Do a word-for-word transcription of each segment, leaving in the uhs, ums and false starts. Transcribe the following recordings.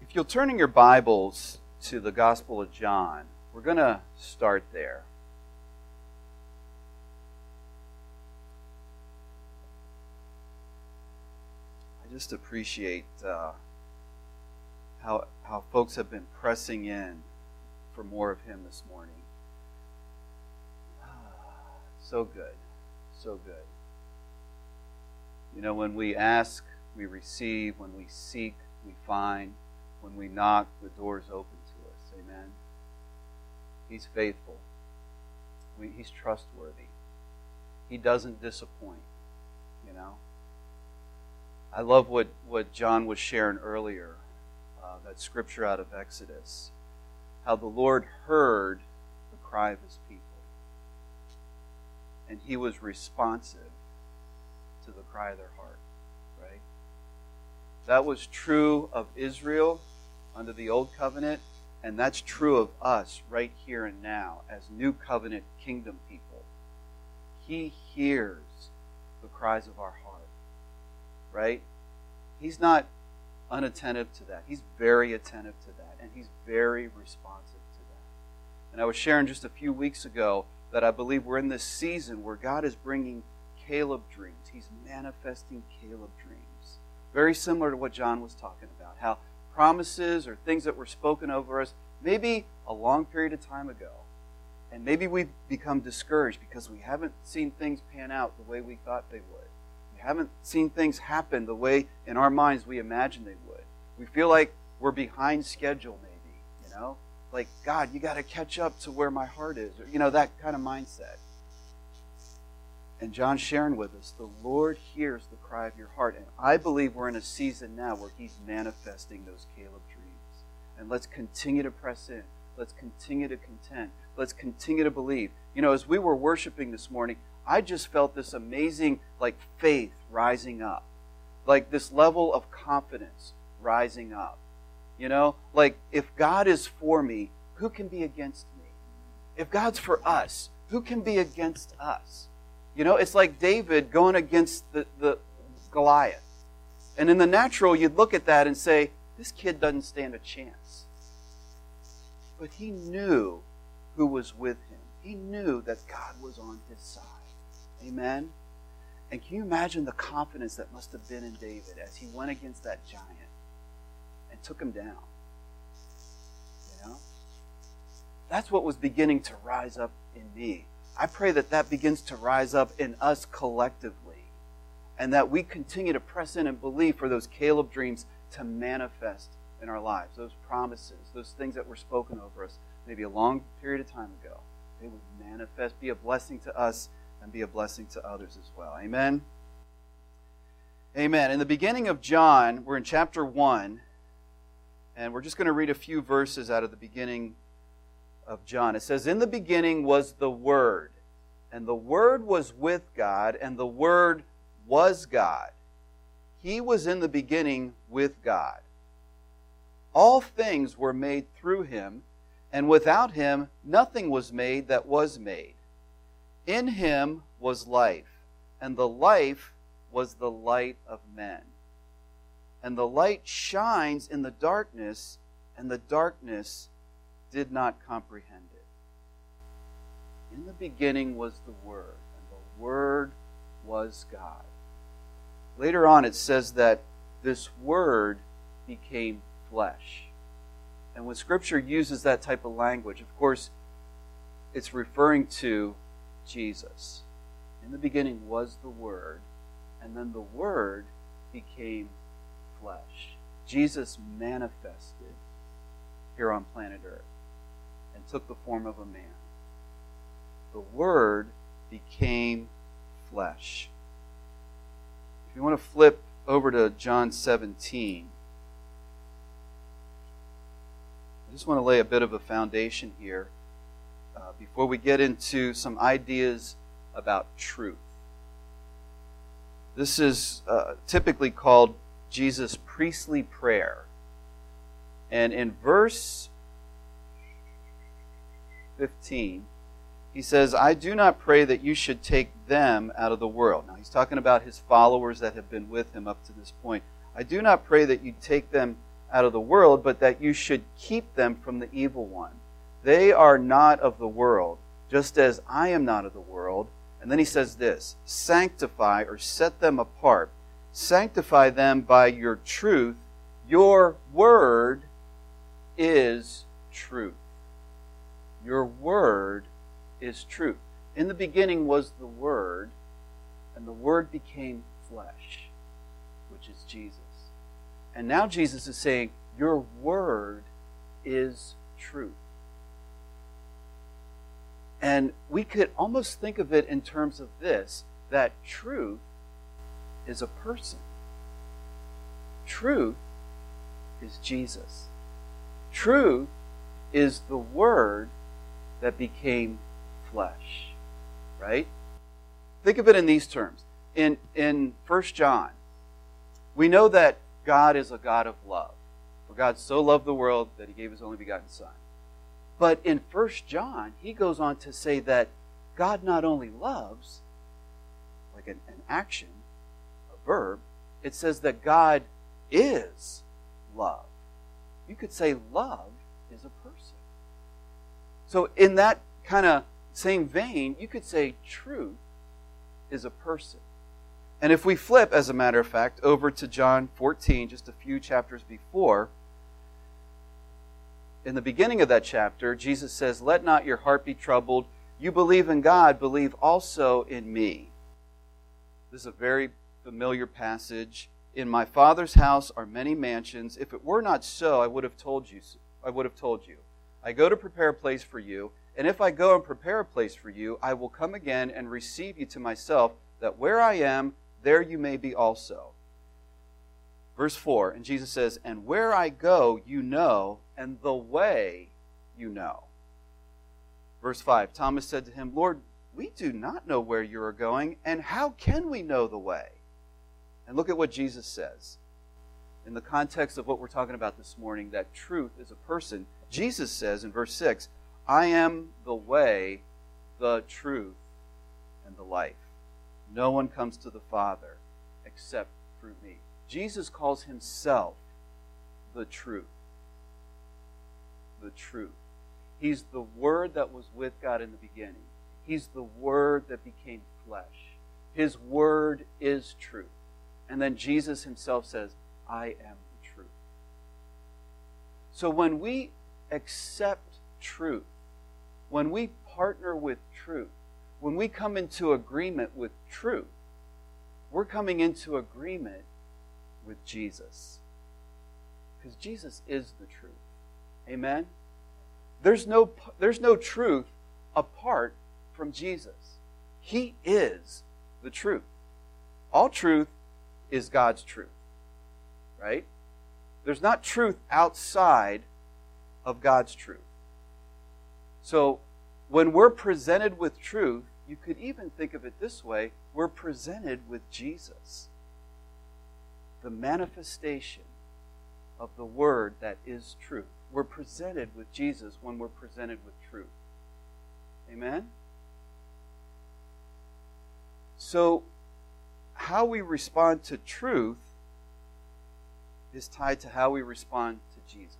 If you'll turn in your Bibles to the Gospel of John, we're going to start there. I just appreciate uh, how how folks have been pressing in for more of Him this morning. So good, so good. You know, when we ask, we receive. When we seek, we find. When we knock, the door is open to us. Amen. He's faithful. We, he's trustworthy. He doesn't disappoint, you know. I love what, what John was sharing earlier, uh, that scripture out of Exodus, how the Lord heard the cry of His people, and He was responsive to the cry of their heart, right? That was true of Israel under the Old Covenant, and that's true of us right here and now as New Covenant kingdom people. He hears the cries of our heart, right? He's not unattentive to that. He's very attentive to that, and He's very responsive to that. And I was sharing just a few weeks ago that I believe we're in this season where God is bringing Caleb dreams. He's manifesting Caleb dreams. Very similar to what John was talking about, how promises or things that were spoken over us maybe a long period of time ago. And maybe we've become discouraged because we haven't seen things pan out the way we thought they would. We haven't seen things happen the way in our minds we imagined they would. We feel like we're behind schedule maybe, you know? Like, God, you got to catch up to where my heart is. Or, you know, that kind of mindset. And John's sharing with us, the Lord hears the cry of your heart. And I believe we're in a season now where He's manifesting those Caleb dreams. And let's continue to press in. Let's continue to contend. Let's continue to believe. You know, as we were worshiping this morning, I just felt this amazing, like, faith rising up. Like this level of confidence rising up. You know, like, if God is for me, who can be against me? If God's for us, who can be against us? You know, it's like David going against the, the Goliath. And in the natural, you'd look at that and say, this kid doesn't stand a chance. But he knew who was with him. He knew that God was on his side. Amen? And can you imagine the confidence that must have been in David as he went against that giant and took him down? You know? That's what was beginning to rise up in me. I pray that that begins to rise up in us collectively, and that we continue to press in and believe for those Caleb dreams to manifest in our lives, those promises, those things that were spoken over us maybe a long period of time ago. They would manifest, be a blessing to us, and be a blessing to others as well. Amen? Amen. In the beginning of John, we're in chapter one, and we're just going to read a few verses out of the beginning of John. It says, in the beginning was the Word, and the Word was with God, and the Word was God. He was in the beginning with God. All things were made through Him, and without Him nothing was made that was made. In Him was life, and the life was the light of men. And the light shines in the darkness, and the darkness did not comprehend it. In the beginning was the Word, and the Word was God. Later on it says that this Word became flesh. And when Scripture uses that type of language, of course, it's referring to Jesus. In the beginning was the Word, and then the Word became flesh. Jesus manifested here on planet Earth and took the form of a man. The Word became flesh. If you want to flip over to John seventeen, I just want to lay a bit of a foundation here uh, before we get into some ideas about truth. This is uh, typically called Jesus' priestly prayer. And in verse fifteen, he says, I do not pray that you should take them out of the world. Now, he's talking about his followers that have been with him up to this point. I do not pray that you take them out of the world, but that you should keep them from the evil one. They are not of the world, just as I am not of the world. And then he says this, sanctify or set them apart. Sanctify them by your truth. Your word is truth. Your word is truth. In the beginning was the Word, and the Word became flesh, which is Jesus. And now Jesus is saying, your word is truth. And we could almost think of it in terms of this, that truth is a person. Truth is Jesus. Truth is the Word that became flesh. Right? Think of it in these terms. In, in First John, we know that God is a God of love. For God so loved the world that He gave His only begotten Son. But in First John, he goes on to say that God not only loves, like an, an action, a verb, it says that God is love. You could say love is a person. So in that kind of same vein, you could say truth is a person. And if we flip, as a matter of fact, over to John fourteen, just a few chapters before, in the beginning of that chapter, Jesus says, let not your heart be troubled. You believe in God, believe also in me. This is a very familiar passage. In my Father's house are many mansions. If it were not so, I would have told you. I would have told you. I go to prepare a place for you, and if I go and prepare a place for you, I will come again and receive you to myself, that where I am, there you may be also. Verse four, and Jesus says, and where I go, you know, and the way you know. Verse five, Thomas said to him, Lord, we do not know where you are going, and how can we know the way? And look at what Jesus says. In the context of what we're talking about this morning, that truth is a person, Jesus says in verse six, I am the way, the truth, and the life. No one comes to the Father except through me. Jesus calls himself the truth. The truth. He's the Word that was with God in the beginning. He's the Word that became flesh. His Word is truth. And then Jesus himself says, I am the truth. So when we accept truth, when we partner with truth, when we come into agreement with truth, we're coming into agreement with Jesus. Because Jesus is the truth. Amen? There's no, there's no truth apart from Jesus. He is the truth. All truth is God's truth. Right? There's not truth outside of God's truth. So, when we're presented with truth, you could even think of it this way, we're presented with Jesus. The manifestation of the Word that is truth. We're presented with Jesus when we're presented with truth. Amen? So, how we respond to truth is tied to how we respond to Jesus.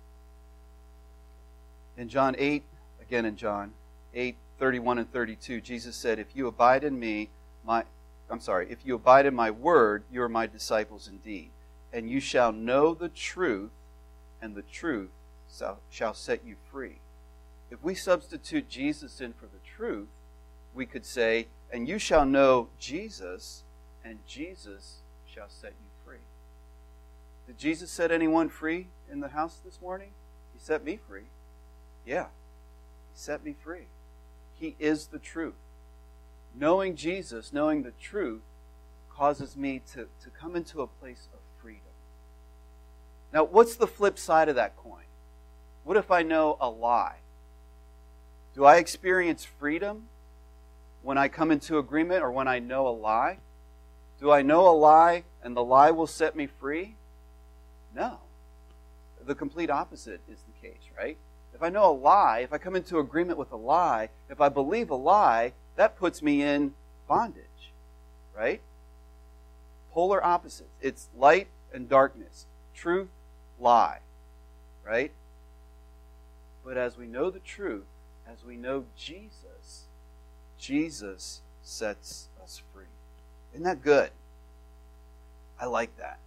In John eight, again in John eight, thirty-one and thirty-two, Jesus said, If you abide in me, my I'm sorry, if you abide in my word, you are my disciples indeed. And you shall know the truth, and the truth shall set you free. If we substitute Jesus in for the truth, we could say, and you shall know Jesus, and Jesus shall set you free. Did Jesus set anyone free in the house this morning? He set me free. Yeah, He set me free. He is the truth. Knowing Jesus, knowing the truth, causes me to, to come into a place of freedom. Now, what's the flip side of that coin? What if I know a lie? Do I experience freedom when I come into agreement or when I know a lie? Do I know a lie and the lie will set me free? No. The complete opposite is the case, right? If I know a lie, if I come into agreement with a lie, if I believe a lie, that puts me in bondage, right? Polar opposites. It's light and darkness, truth lie, right? But as we know the truth, as we know Jesus, Jesus sets us free. Isn't that good? I like that.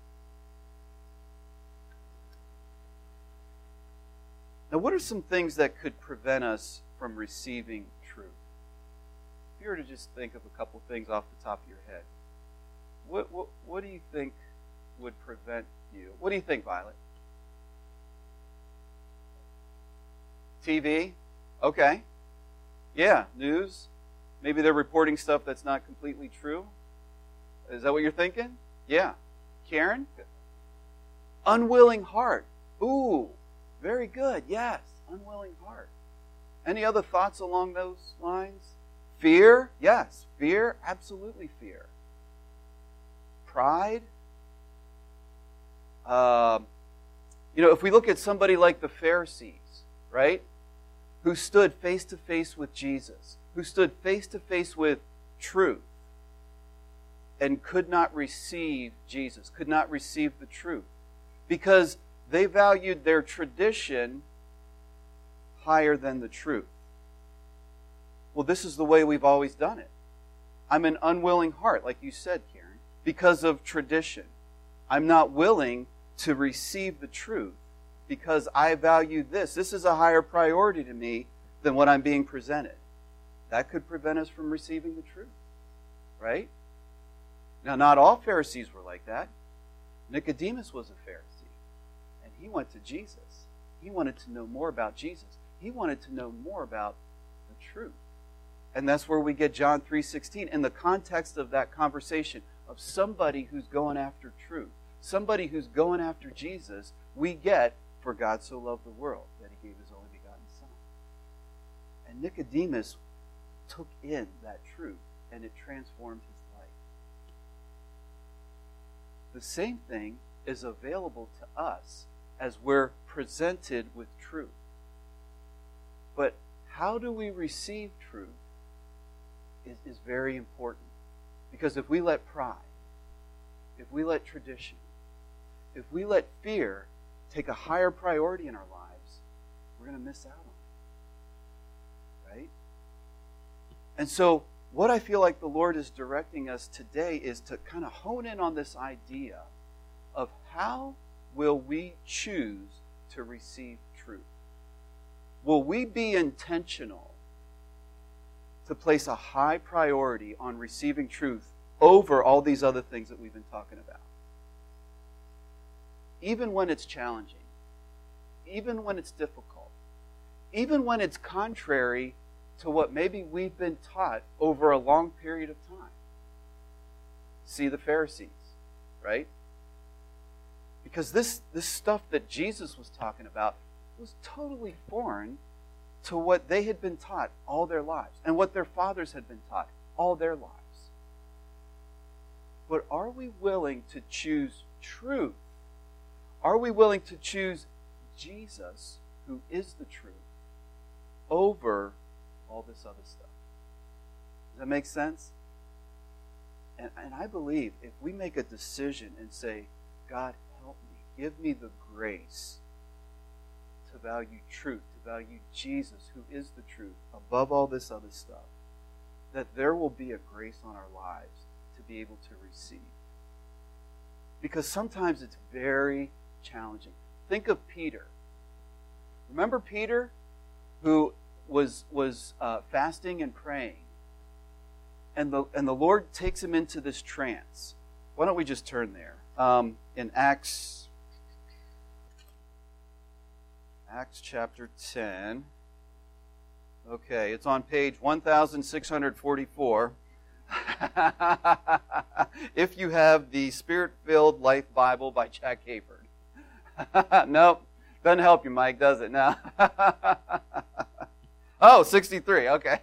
Now, what are some things that could prevent us from receiving truth? If you were to just think of a couple things off the top of your head, what, what, what do you think would prevent you? What do you think, Violet? T V? Okay. Yeah, news. Maybe they're reporting stuff that's not completely true. Is that what you're thinking? Yeah. Karen? Unwilling heart. Ooh, very good. Yes, unwilling heart. Any other thoughts along those lines? Fear? Yes, fear. Absolutely fear. Pride? Um, you know, if we look at somebody like the Pharisees, right, who stood face to face with Jesus, who stood face to face with truth, and could not receive Jesus, could not receive the truth, because they valued their tradition higher than the truth. Well, this is the way we've always done it. I'm an unwilling heart, like you said, Karen, because of tradition. I'm not willing to receive the truth because I value this. This is a higher priority to me than what I'm being presented. That could prevent us from receiving the truth, right? Now, not all Pharisees were like that. Nicodemus was a Pharisee, and he went to Jesus. He wanted to know more about Jesus. He wanted to know more about the truth. And that's where we get John three sixteen in the context of that conversation of somebody who's going after truth, somebody who's going after Jesus. We get, for God so loved the world that he gave his only begotten Son. And Nicodemus took in that truth, and it transformed his life. The same thing is available to us as we're presented with truth. But how do we receive truth is, is very important. Because if we let pride, if we let tradition, if we let fear take a higher priority in our lives, we're going to miss out on it. Right? And so, what I feel like the Lord is directing us today is to kind of hone in on this idea of how will we choose to receive truth? Will we be intentional to place a high priority on receiving truth over all these other things that we've been talking about? Even when it's challenging, even when it's difficult, even when it's contrary to what maybe we've been taught over a long period of time. See the Pharisees, right? Because this, this stuff that Jesus was talking about was totally foreign to what they had been taught all their lives and what their fathers had been taught all their lives. But are we willing to choose truth? Are we willing to choose Jesus, who is the truth, over all this other stuff? Does that make sense? And, and I believe if we make a decision and say, God, help me, give me the grace to value truth, to value Jesus, who is the truth, above all this other stuff, that there will be a grace on our lives to be able to receive. Because sometimes it's very challenging. Think of Peter. Remember Peter, who was was uh, fasting and praying, and the and the Lord takes him into this trance. Why don't we just turn there? Um, in Acts, Acts chapter ten. Okay, it's on page one thousand six hundred forty-four. If you have the Spirit-Filled Life Bible by Jack Hayford. Nope, doesn't help you, Mike, does it? No. Oh, sixty-three, okay.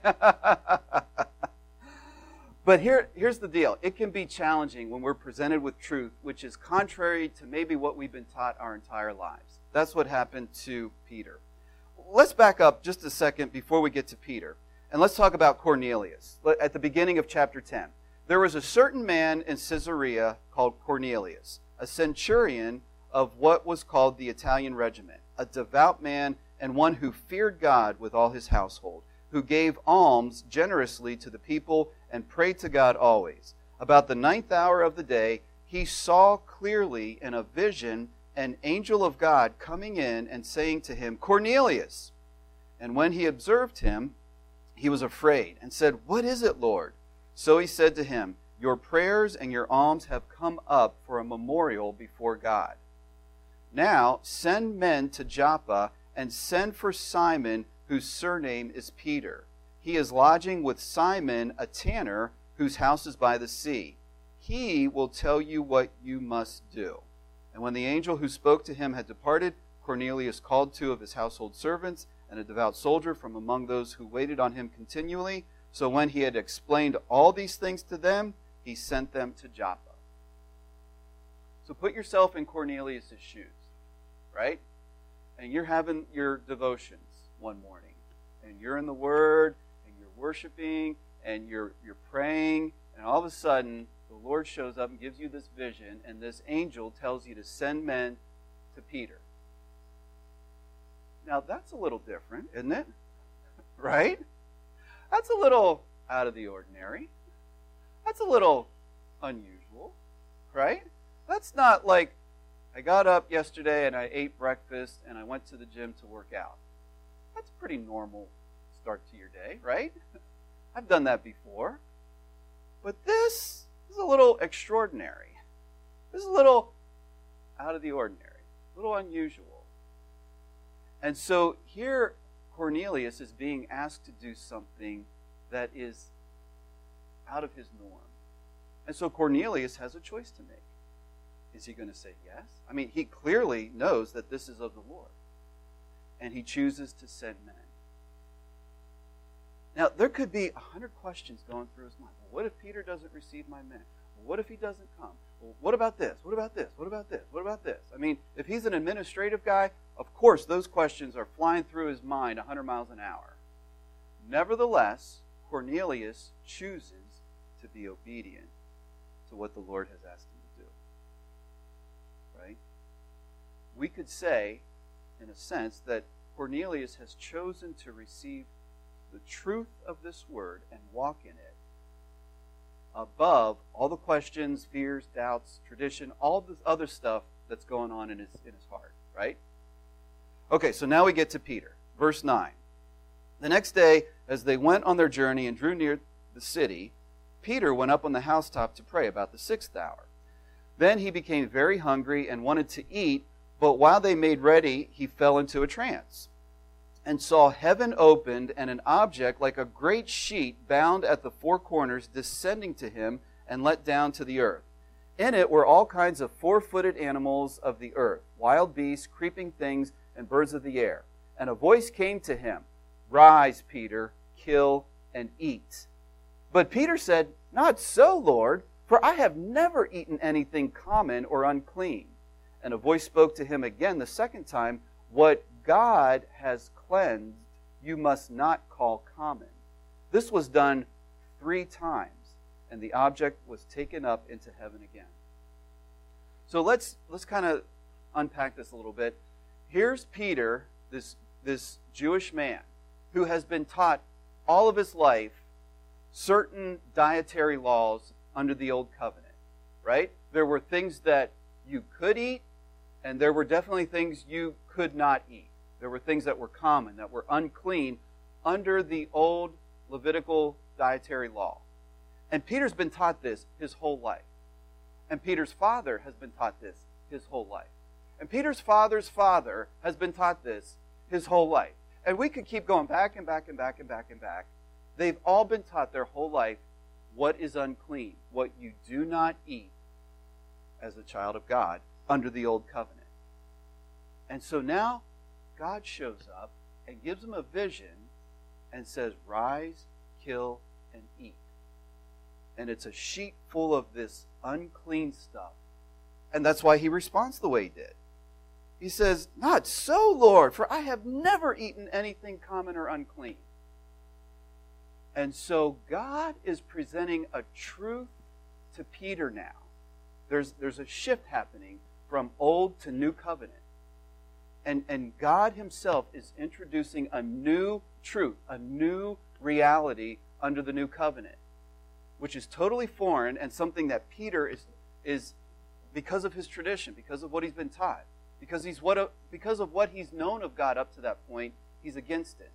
But here, here's the deal. It can be challenging when we're presented with truth, which is contrary to maybe what we've been taught our entire lives. That's what happened to Peter. Let's back up just a second before we get to Peter. And let's talk about Cornelius. At the beginning of chapter ten. There was a certain man in Caesarea called Cornelius, a centurion of what was called the Italian regiment, a devout man and one who feared God with all his household, who gave alms generously to the people and prayed to God always. About the ninth hour of the day, he saw clearly in a vision an angel of God coming in and saying to him, Cornelius. And when he observed him, he was afraid and said, What is it, Lord? So he said to him, Your prayers and your alms have come up for a memorial before God. Now send men to Joppa and send for Simon, whose surname is Peter. He is lodging with Simon, a tanner, whose house is by the sea. He will tell you what you must do. And when the angel who spoke to him had departed, Cornelius called two of his household servants and a devout soldier from among those who waited on him continually. So when he had explained all these things to them, he sent them to Joppa. So put yourself in Cornelius' shoes, right? And you're having your devotions one morning. And you're in the Word, and you're worshiping, and you're you're praying, and all of a sudden, the Lord shows up and gives you this vision, and this angel tells you to send men to Peter. Now, that's a little different, isn't it? Right? That's a little out of the ordinary. That's a little unusual, right? That's not like, I got up yesterday and I ate breakfast and I went to the gym to work out. That's a pretty normal start to your day, right? I've done that before. But this is a little extraordinary. This is a little out of the ordinary, a little unusual. And so here Cornelius is being asked to do something that is out of his norm. And so Cornelius has a choice to make. Is he going to say yes? I mean, he clearly knows that this is of the Lord. And he chooses to send men. Now, there could be a hundred questions going through his mind. Well, what if Peter doesn't receive my men? Well, what if he doesn't come? Well, what about this? What about this? What about this? What about this? I mean, if he's an administrative guy, of course those questions are flying through his mind a hundred miles an hour. Nevertheless, Cornelius chooses to be obedient to what the Lord has asked him to do. Right? We could say, in a sense, that Cornelius has chosen to receive the truth of this word and walk in it above all the questions, fears, doubts, tradition, all this other stuff that's going on in his, in his heart, right? Okay, so now we get to Peter. Verse nine. The next day, as they went on their journey and drew near the city, Peter went up on the housetop to pray about the sixth hour. Then he became very hungry and wanted to eat, but while they made ready, he fell into a trance and saw heaven opened and an object like a great sheet bound at the four corners descending to him and let down to the earth. In it were all kinds of four-footed animals of the earth, wild beasts, creeping things, and birds of the air. And a voice came to him, Rise, Peter, kill and eat. But Peter said, Not so, Lord, for I have never eaten anything common or unclean. And a voice spoke to him again the second time, What God has cleansed, you must not call common. This was done three times, and the object was taken up into heaven again. So let's let's kind of unpack this a little bit. Here's Peter, this, this Jewish man, who has been taught all of his life certain dietary laws under the Old Covenant, right? There were things that you could eat, and there were definitely things you could not eat. There were things that were common, that were unclean under the old Levitical dietary law. And Peter's been taught this his whole life. And Peter's father has been taught this his whole life. And Peter's father's father has been taught this his whole life. And we could keep going back and back and back and back and back. They've all been taught their whole life what is unclean, what you do not eat as a child of God under the Old Covenant. And so now God shows up and gives them a vision and says, Rise, kill, and eat. And it's a sheet full of this unclean stuff. And that's why he responds the way he did. He says, Not so, Lord, for I have never eaten anything common or unclean. And so God is presenting a truth to Peter now. There's, there's a shift happening from old to new covenant. And, and God himself is introducing a new truth, a new reality under the new covenant, which is totally foreign and something that Peter is, is because of his tradition, because of what he's been taught, because, he's what, because of what he's known of God up to that point, he's against it.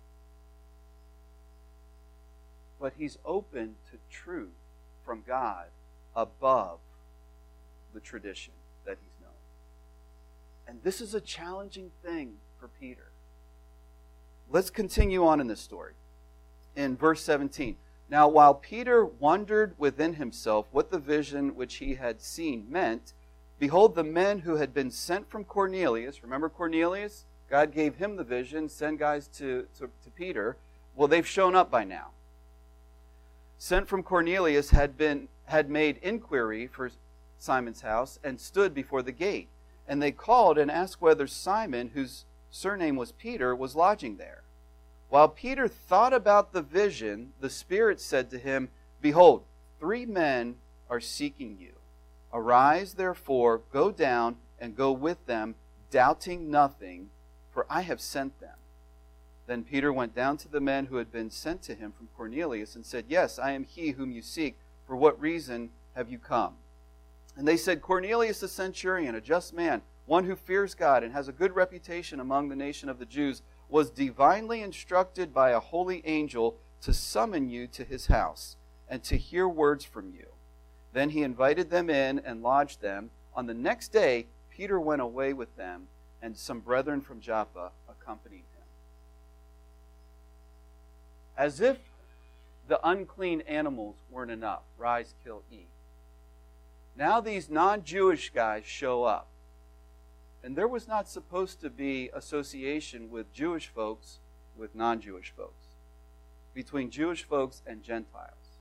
But he's open to truth from God above the tradition that he's known. And this is a challenging thing for Peter. Let's continue on in this story. In verse seventeen. Now, while Peter wondered within himself what the vision which he had seen meant, behold, the men who had been sent from Cornelius, remember Cornelius? God gave him the vision, send guys to, to, to Peter. Well, they've shown up by now. Sent from Cornelius had been had made inquiry for Simon's house and stood before the gate. And they called and asked whether Simon, whose surname was Peter, was lodging there. While Peter thought about the vision, the Spirit said to him, behold, three men are seeking you. Arise, therefore, go down and go with them, doubting nothing, for I have sent them. Then Peter went down to the men who had been sent to him from Cornelius and said, yes, I am he whom you seek. For what reason have you come? And they said, Cornelius the centurion, a just man, one who fears God and has a good reputation among the nation of the Jews, was divinely instructed by a holy angel to summon you to his house and to hear words from you. Then he invited them in and lodged them. On the next day, Peter went away with them, and some brethren from Joppa accompanied him. As if the unclean animals weren't enough, rise, kill, eat. Now these non-Jewish guys show up. And there was not supposed to be association with Jewish folks with non-Jewish folks, between Jewish folks and Gentiles.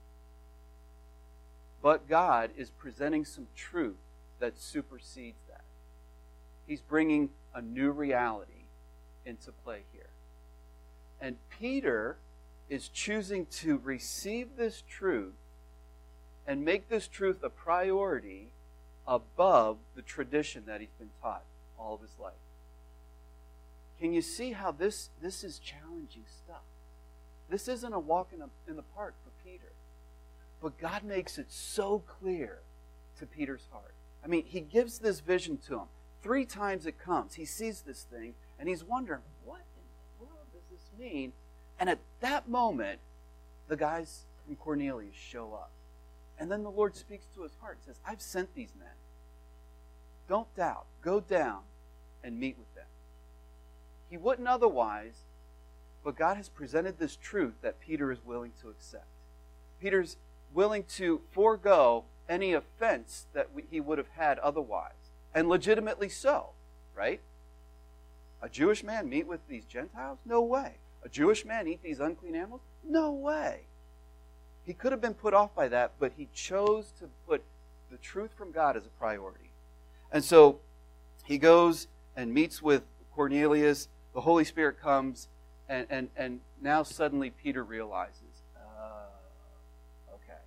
But God is presenting some truth that supersedes that. He's bringing a new reality into play here. And Peter is choosing to receive this truth and make this truth a priority above the tradition that he's been taught all of his life. Can you see how this, this is challenging stuff? This isn't a walk in, a, in the park for Peter. But God makes it so clear to Peter's heart. I mean, he gives this vision to him. Three times it comes. He sees this thing, and he's wondering, what in the world does this mean? And at that moment, the guys from Cornelius show up. And then the Lord speaks to his heart and says, I've sent these men. Don't doubt. Go down and meet with them. He wouldn't otherwise, but God has presented this truth that Peter is willing to accept. Peter's willing to forego any offense that he would have had otherwise. And legitimately so, right? A Jewish man meet with these Gentiles? No way. A Jewish man eat these unclean animals? No way. He could have been put off by that, but he chose to put the truth from God as a priority. And so he goes and meets with Cornelius. The Holy Spirit comes, and, and, and now suddenly Peter realizes, uh, okay,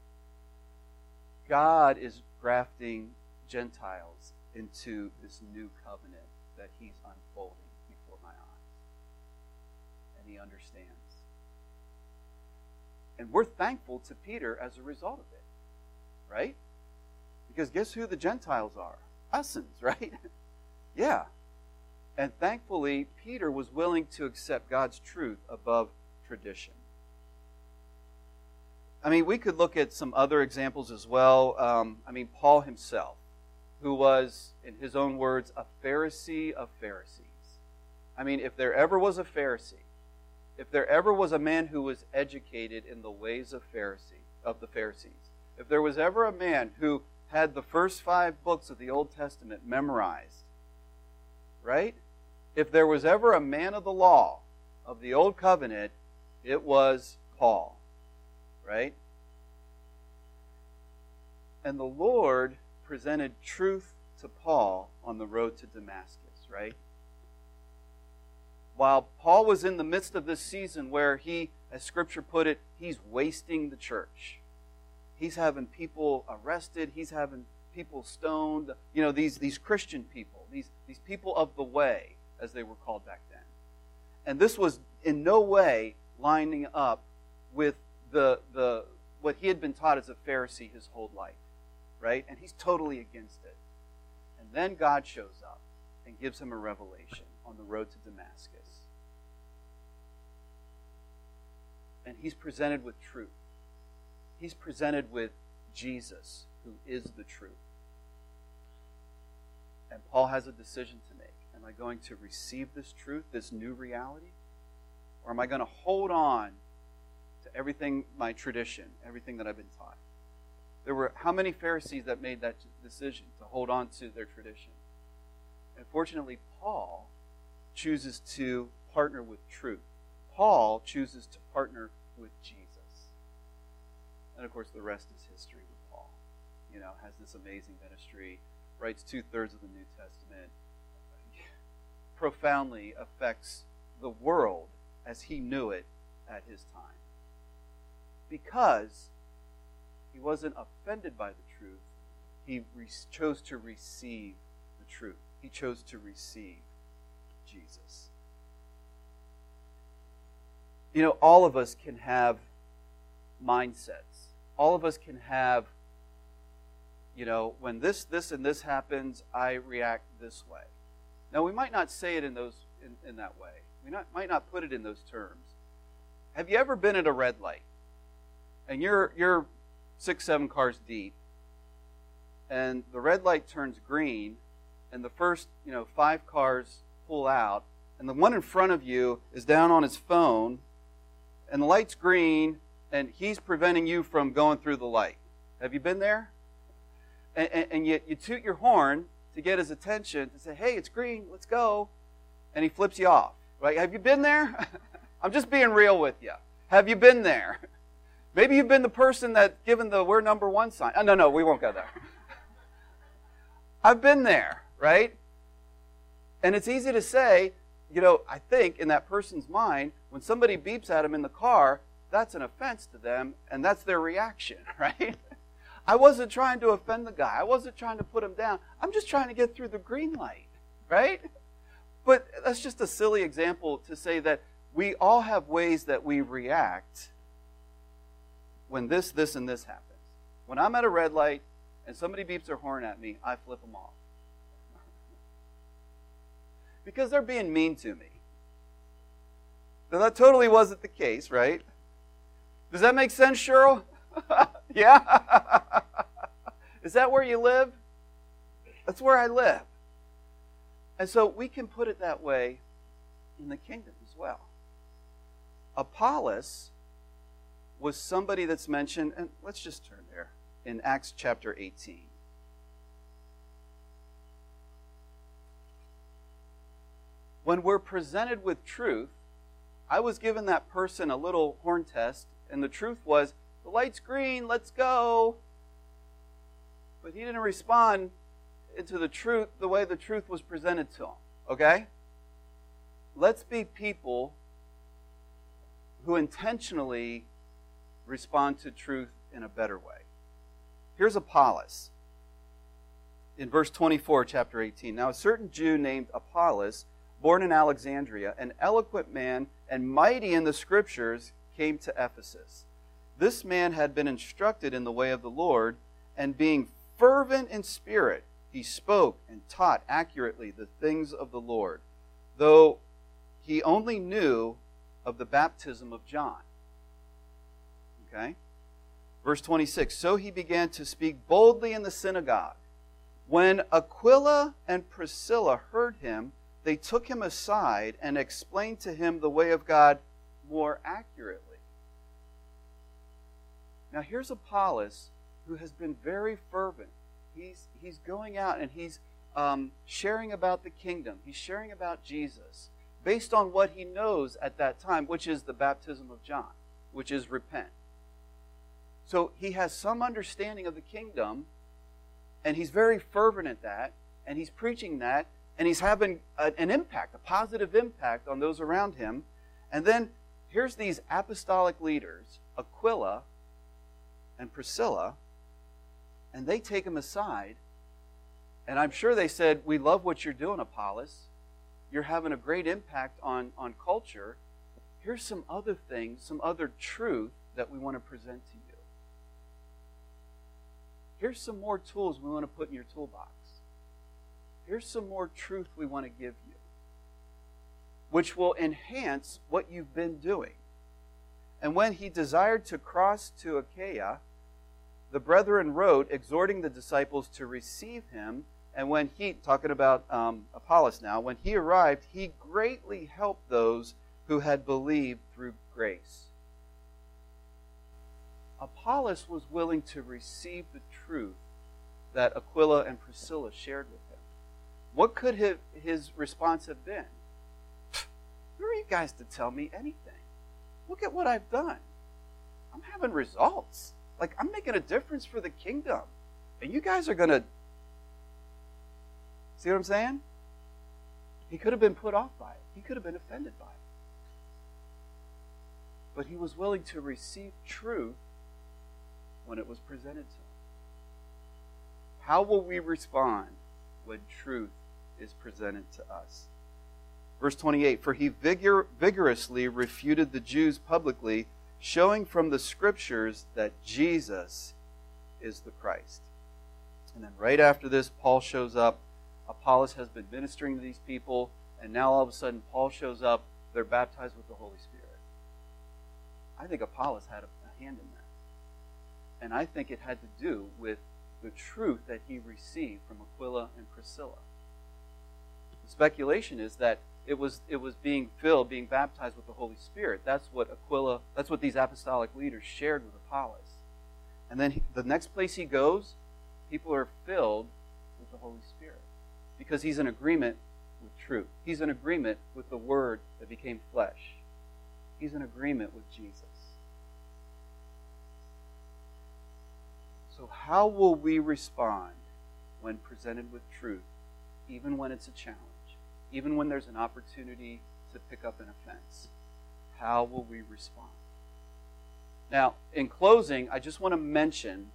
God is grafting Gentiles into this new covenant that he's unfolding before my eyes. And he understands. And we're thankful to Peter as a result of it, right? Because guess who the Gentiles are? Usins, right? Yeah. And thankfully, Peter was willing to accept God's truth above tradition. I mean, we could look at some other examples as well. Um, I mean, Paul himself, who was, in his own words, a Pharisee of Pharisees. I mean, if there ever was a Pharisee, if there ever was a man who was educated in the ways of Pharisee, of the Pharisees, if there was ever a man who had the first five books of the Old Testament memorized, right? If there was ever a man of the law of the Old Covenant, it was Paul, right? And the Lord presented truth to Paul on the road to Damascus, right? While Paul was in the midst of this season where he, as Scripture put it, he's wasting the church. He's having people arrested. He's having people stoned, you know, these, these Christian people, these, these people of the way, as they were called back then. And this was in no way lining up with the the what he had been taught as a Pharisee his whole life, right? And he's totally against it. And then God shows up and gives him a revelation on the road to Damascus. And he's presented with truth. He's presented with Jesus, who is the truth. And Paul has a decision to make. Am I going to receive this truth, this new reality? Or am I going to hold on to everything, my tradition, everything that I've been taught? There were how many Pharisees that made that decision to hold on to their tradition? And fortunately, Paul chooses to partner with truth. Paul chooses to partner with Jesus. And of course, the rest is history with Paul. You know, has this amazing ministry, writes two-thirds of the New Testament, profoundly affects the world as he knew it at his time. Because he wasn't offended by the truth, he re- chose to receive the truth. He chose to receive Jesus. You know, all of us can have mindsets. All of us can have, you know, when this, this, and this happens, I react this way. Now, we might not say it in those in, in that way. We not, might not put it in those terms. Have you ever been at a red light and you're you're six, seven cars deep, and the red light turns green, and the first, you know, five cars pull out, and the one in front of you is down on his phone, and the light's green, and he's preventing you from going through the light? Have you been there? And, and, and you, you toot your horn to get his attention, to say, hey, it's green, let's go. And he flips you off. Right? Have you been there? I'm just being real with you. Have you been there? Maybe you've been the person that's given the we're number one sign. Oh, no, no, we won't go there. I've been there, right? And it's easy to say, you know, I think in that person's mind, when somebody beeps at them in the car, that's an offense to them, and that's their reaction, right? I wasn't trying to offend the guy. I wasn't trying to put him down. I'm just trying to get through the green light, right? But that's just a silly example to say that we all have ways that we react when this, this, and this happens. When I'm at a red light and somebody beeps their horn at me, I flip them off. Because they're being mean to me. Now, that totally wasn't the case, right? Does that make sense, Cheryl? Yeah? Is that where you live? That's where I live. And so we can put it that way in the kingdom as well. Apollos was somebody that's mentioned, and let's just turn there, in Acts chapter eighteen. When we're presented with truth, I was given that person a little horn test, and the truth was, the light's green, let's go. But he didn't respond to the truth the way the truth was presented to him. Okay? Let's be people who intentionally respond to truth in a better way. Here's Apollos. In verse twenty-four, chapter eighteen. Now a certain Jew named Apollos, born in Alexandria, an eloquent man and mighty in the Scriptures, came to Ephesus. This man had been instructed in the way of the Lord, and being fervent in spirit, he spoke and taught accurately the things of the Lord, though he only knew of the baptism of John. Okay? Verse twenty-six, so he began to speak boldly in the synagogue. When Aquila and Priscilla heard him, they took him aside and explained to him the way of God more accurately. Now here's Apollos, who has been very fervent. He's, he's going out and he's um, sharing about the kingdom. He's sharing about Jesus based on what he knows at that time, which is the baptism of John, which is repent. So he has some understanding of the kingdom, and he's very fervent at that, and he's preaching that, and he's having a, an impact, a positive impact on those around him. And then here's these apostolic leaders, Aquila and Priscilla, and they take him aside And I'm sure they said, we love what you're doing, Apollos. You're having a great impact on, on culture. Here's some other things, some other truth that we want to present to you. Here's some more tools we want to put in your toolbox. Here's some more truth we want to give you, which will enhance what you've been doing. And when he desired to cross to Achaia, the brethren wrote, exhorting the disciples to receive him. And when he, talking about um, Apollos now, when he arrived, he greatly helped those who had believed through grace. Apollos was willing to receive the truth that Aquila and Priscilla shared with him. What could his, his response have been? Who are you guys to tell me anything? Look at what I've done. I'm having results. Like, I'm making a difference for the kingdom. And you guys are going to... See what I'm saying? He could have been put off by it. He could have been offended by it. But he was willing to receive truth when it was presented to him. How will we respond when truth is presented to us? Verse twenty-eight, for he vigor, vigorously refuted the Jews publicly, showing from the Scriptures that Jesus is the Christ. And then right after this, Paul shows up. Apollos has been ministering to these people, and now all of a sudden Paul shows up. They're baptized with the Holy Spirit. I think Apollos had a, a hand in that. And I think it had to do with the truth that he received from Aquila and Priscilla. The speculation is that it was it was being filled, being baptized with the Holy Spirit. That's what Aquila, that's what these apostolic leaders shared with Apollos. And then he, the next place he goes, people are filled with the Holy Spirit. Because he's in agreement with truth. He's in agreement with the Word that became flesh. He's in agreement with Jesus. So how will we respond when presented with truth, even when it's a challenge, even when there's an opportunity to pick up an offense? How will we respond? Now, in closing, I just want to mention,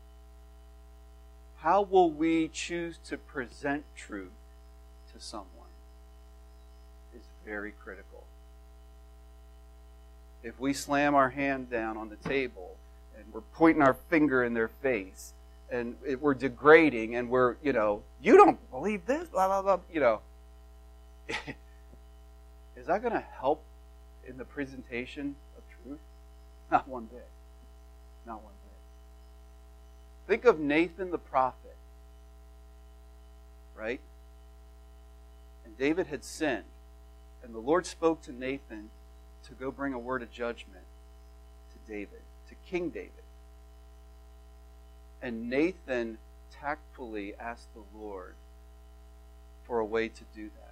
how will we choose to present truth to someone is very critical. If we slam our hand down on the table and we're pointing our finger in their face and it, we're degrading and we're, you know, you don't believe this, blah, blah, blah, you know, is that going to help in the presentation of truth? Not one bit. Not one bit. Think of Nathan the prophet, right? And David had sinned, and the Lord spoke to Nathan to go bring a word of judgment to David, to King David. And Nathan tactfully asked the Lord for a way to do that.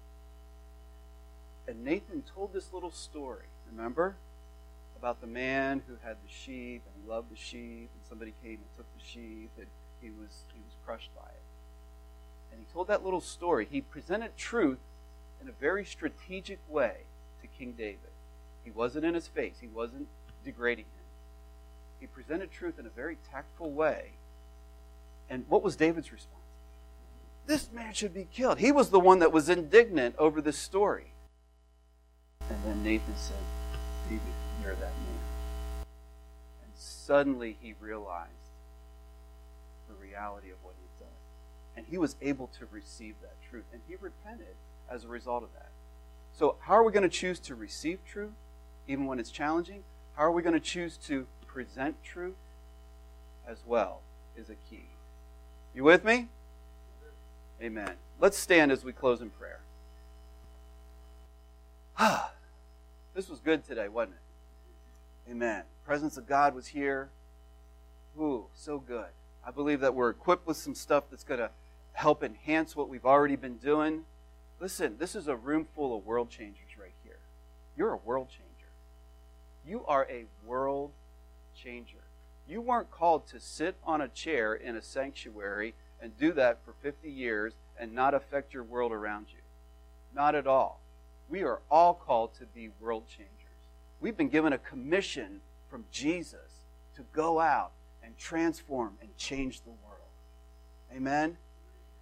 And Nathan told this little story, remember? About the man who had the sheep, and he loved the sheep, and somebody came and took the sheep, and he was, he was crushed by it. And he told that little story. He presented truth in a very strategic way to King David. He wasn't in his face. He wasn't degrading him. He presented truth in a very tactful way. And what was David's response? This man should be killed. He was the one that was indignant over this story. And then Nathan said, David, you're that man. And suddenly he realized the reality of what he'd done. And he was able to receive that truth. And he repented as a result of that. So how are we going to choose to receive truth, even when it's challenging? How are we going to choose to present truth as well is a key. You with me? Amen. Let's stand as we close in prayer. This was good today, wasn't it? Amen. The presence of God was here. Ooh, so good. I believe that we're equipped with some stuff that's going to help enhance what we've already been doing. Listen, this is a room full of world changers right here. You're a world changer. You are a world changer. You weren't called to sit on a chair in a sanctuary and do that for fifty years and not affect your world around you. Not at all. We are all called to be world changers. We've been given a commission from Jesus to go out and transform and change the world. Amen?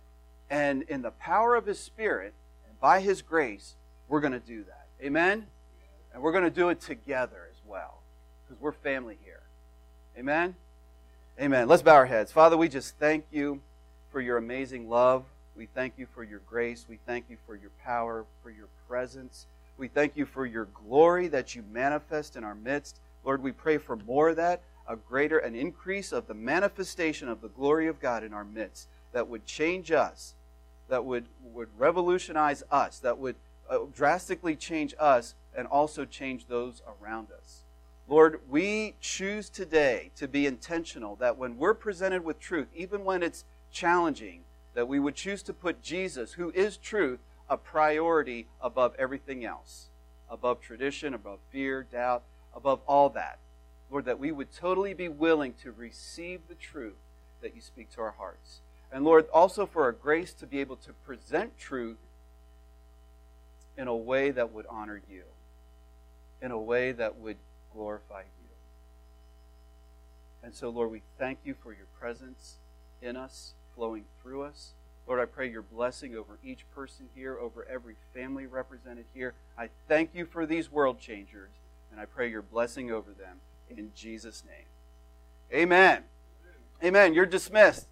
And in the power of His Spirit, and by His grace, we're going to do that. Amen? And we're going to do it together as well, because we're family here. Amen? Amen. Let's bow our heads. Father, we just thank you for your amazing love. We thank you for your grace. We thank you for your power, for your presence. We thank you for your glory that you manifest in our midst. Lord, we pray for more of that, a greater, an increase of the manifestation of the glory of God in our midst that would change us, that would, would revolutionize us, that would uh, drastically change us and also change those around us. Lord, we choose today to be intentional that when we're presented with truth, even when it's challenging, that we would choose to put Jesus, who is truth, a priority above everything else, above tradition, above fear, doubt, above all that. Lord, that we would totally be willing to receive the truth that you speak to our hearts. And Lord, also for our grace to be able to present truth in a way that would honor you, in a way that would glorify you. And so, Lord, we thank you for your presence in us, flowing through us. Lord, I pray your blessing over each person here, over every family represented here. I thank you for these world changers, and I pray your blessing over them in Jesus' name. Amen. Amen. You're dismissed.